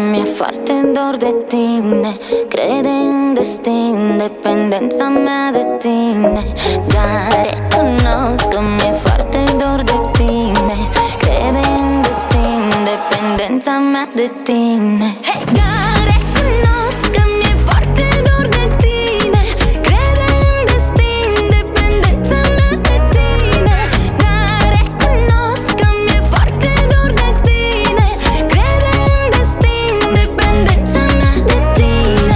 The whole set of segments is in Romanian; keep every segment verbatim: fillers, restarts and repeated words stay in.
mi-e foarte dor de tine. Crede în destin, dependența mea de tine. Dar recunosc că mi-e foarte dor de tine. Crede în destin, dependența mea de tine. Hey! Dar recunosc că mi-e foarte dor de tine. Crede în destin, dependența mea de tine. Dar recunosc că mi-e foarte dor de tine. Crede în destin, dependența mea de tine.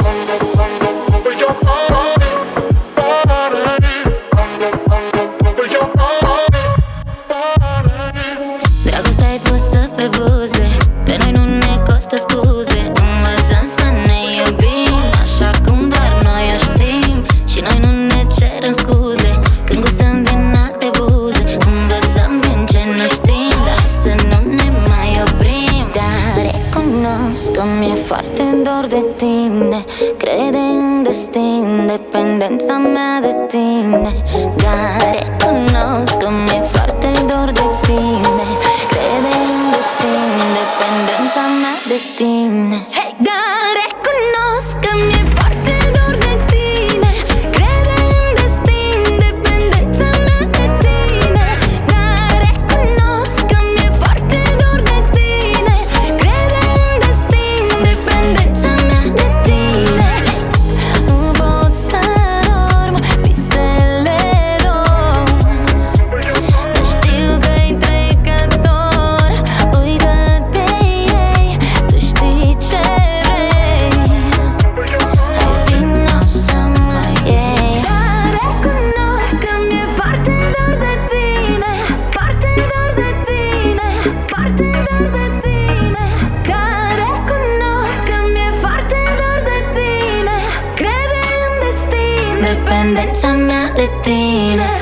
Dragostea e pusă pe buze, pe noi nu ne costă scuze. Învățăm să ne iubim așa cum doar noi o știm. Și noi nu ne cerem scuze când gustăm din alte buze. Învățăm din ce nu știm, dar să nu ne mai oprim. Dar recunosc că mi-e foarte dor de tine. Crede în destin, dependența mea de tine. Dar recunosc că mi-e foarte dor de tine. Crede în destin, dependența mea de tine. Hey! Dar recunosc că mi-e foarte dor de tine. Crede în destin, dependența mea de tine. Dar recunosc că mi-e foarte dor de tine. Crede în destin, dependența mea de tine. Nu pot să dorm, visele dorm, dar știu că-i trecător. Uită-te ei, tu știi ce vrei. Hai vino să mă iei. Dar recunosc că mi-e foarte dor de tine. Foarte dor de tine. Foarte dor de tine. Dar recunosc că mi-e foarte dor de tine. Crede în destin, dependența mea de tine.